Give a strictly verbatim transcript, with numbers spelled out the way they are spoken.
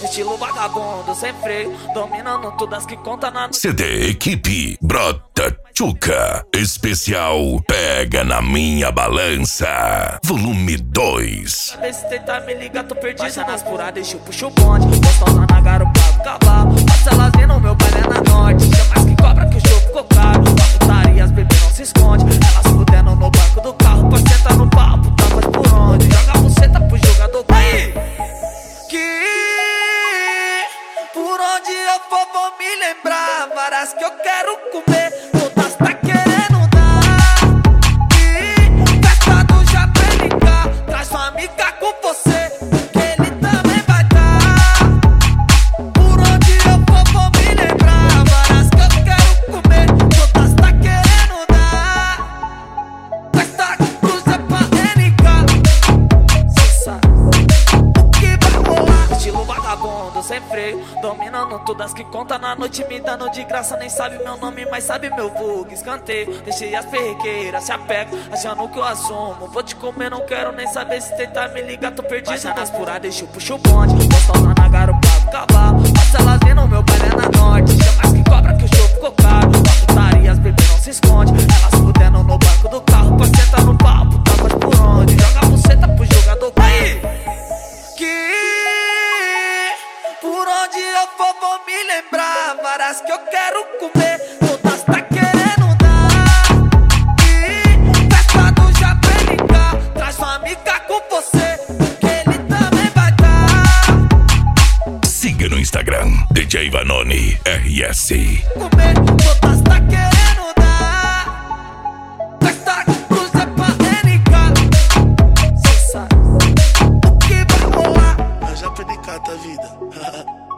estilo vagabundo, sem freio, dominando todas que conta na C D Equipe Brota Tchuca especial Pega na Minha Balança volume dois. Vê se tentar me ligar, tô perdido. Baixa nas furadas, deixa eu puxo o bonde. Gostosa na garupa do cavalo. Passa elas vendo meu baile é na norte. Chama mais que cobra que o show ficou caro. A putaria, as bebês não se esconde. Elas fudendo no banco do carro. Pra sentar no pau, puta, mas por onde? Joga a buceta pro jogador cair. Que por onde eu for vou me lembrar. Várias que eu quero comer, todas tá querendo dar. Que festa do Japelica, traz sua amiga com você, que ele também vai dar. Por onde eu for vou me lembrar. Várias que eu quero comer, todas tá querendo dar. Festa do Japelica, cê sabe o que vai rolar. Estilo vagabundo, sem freio, dominando todas que conta na noite, me dando de graça. Nem sabe meu nome, mas sabe meu vulgo. Escanteio, deixei as perrequeiras, se apego, achando que eu assumo. Vou te comer, não quero nem saber. Se tentar me ligar, tô perdido. Baixa nas furadas, deixa eu puxo o bonde. Gostosa na garupa do cavalo. Passa elas vendo meu baile é na norte. Chama mais que cobra que o show ficou caro. A putaria, as bebês não se esconde. Elas fudendo no banco do carro. Pra sentar no pau, puta, mas por onde? Joga a buceta pro jogador cair. Que por onde eu for vou me lembrar. Várias que eu quero comer, todas tá querendo dar. E festa do Japelica, traz sua amiga com você, que ele também vai dar. Siga no Instagram D J Vanoni R S. Comer, todas tá querendo dar. Festa do Japelica, cê sabe o que vai rolar. A Japelica da vida.